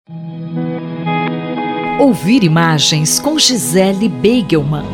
Ouvir imagens com Gisele Beigelman.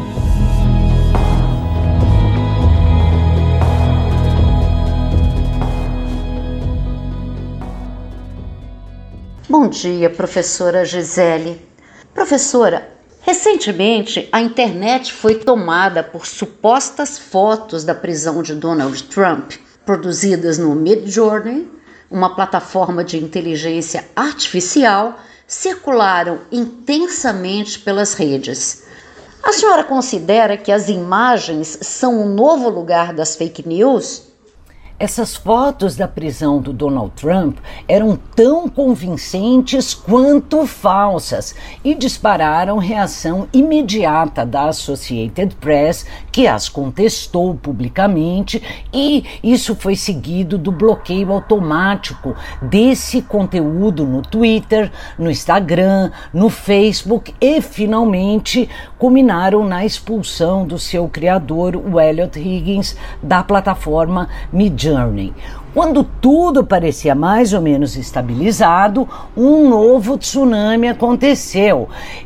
Bom dia, professora Gisele. Professora, recentemente a internet foi tomada por supostas fotos da prisão de Donald Trump, produzidas no Midjourney, uma plataforma de inteligência artificial, circularam intensamente pelas redes. A senhora considera que as imagens são um novo lugar das fake news? Essas fotos da prisão do Donald Trump eram tão convincentes quanto falsas e dispararam reação imediata da Associated Press, que as contestou publicamente, e isso foi seguido do bloqueio automático desse conteúdo no Twitter, no Instagram, no Facebook e, finalmente, culminaram na expulsão do seu criador, o Eliot Higgins, da plataforma Midjourney. Quando tudo parecia mais ou menos estabilizado, um novo tsunami aconteceu,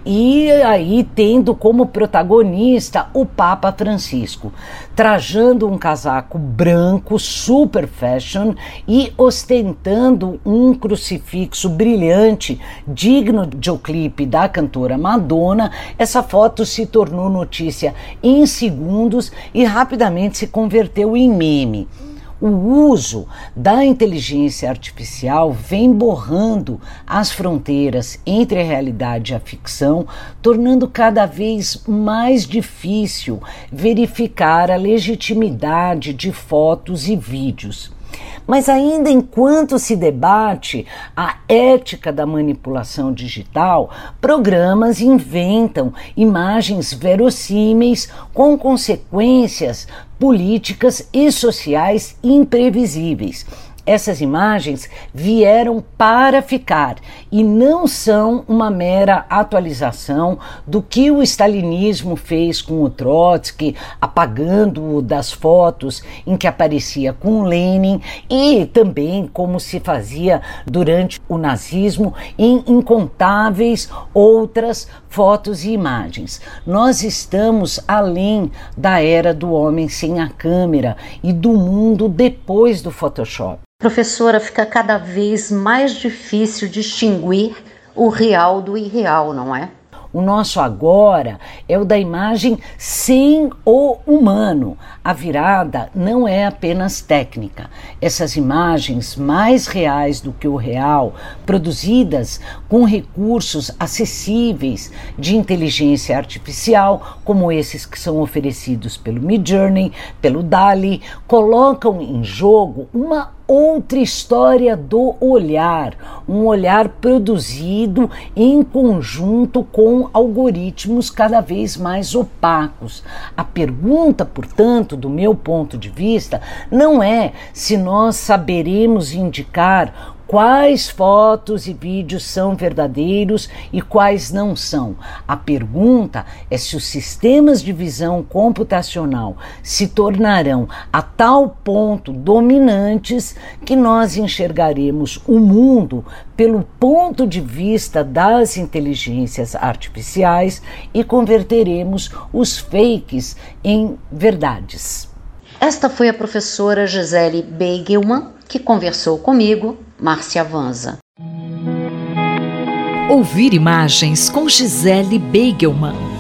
e aí tendo como protagonista o Papa Francisco, trajando um casaco branco super fashion e ostentando um crucifixo brilhante, digno de um clipe da cantora Madonna. Essa foto se tornou notícia em segundos e rapidamente se converteu em meme. O uso da inteligência artificial vem borrando as fronteiras entre a realidade e a ficção, tornando cada vez mais difícil verificar a legitimidade de fotos e vídeos. Mas ainda enquanto se debate a ética da manipulação digital, programas inventam imagens verossímeis com consequências políticas e sociais imprevisíveis. Essas imagens vieram para ficar e não são uma mera atualização do que o stalinismo fez com o Trotsky, apagando-o das fotos em que aparecia com Lenin, e também como se fazia durante o nazismo em incontáveis outras fotos e imagens. Nós estamos além da era do homem sem a câmera e do mundo depois do Photoshop. Professora, fica cada vez mais difícil distinguir o real do irreal, não é? O nosso agora é o da imagem sem o humano. A virada não é apenas técnica. Essas imagens mais reais do que o real, produzidas com recursos acessíveis de inteligência artificial, como esses que são oferecidos pelo Midjourney, pelo DALL-E, colocam em jogo uma outra história do olhar, um olhar produzido em conjunto com algoritmos cada vez mais opacos. A pergunta, portanto, do meu ponto de vista, não é se nós saberemos indicar quais fotos e vídeos são verdadeiros e quais não são. A pergunta é se os sistemas de visão computacional se tornarão a tal ponto dominantes que nós enxergaremos o mundo pelo ponto de vista das inteligências artificiais e converteremos os fakes em verdades. Esta foi a professora Gisele Beigelman, que conversou comigo, Márcia Vanza. Ouvir imagens com Gisele Beigelman.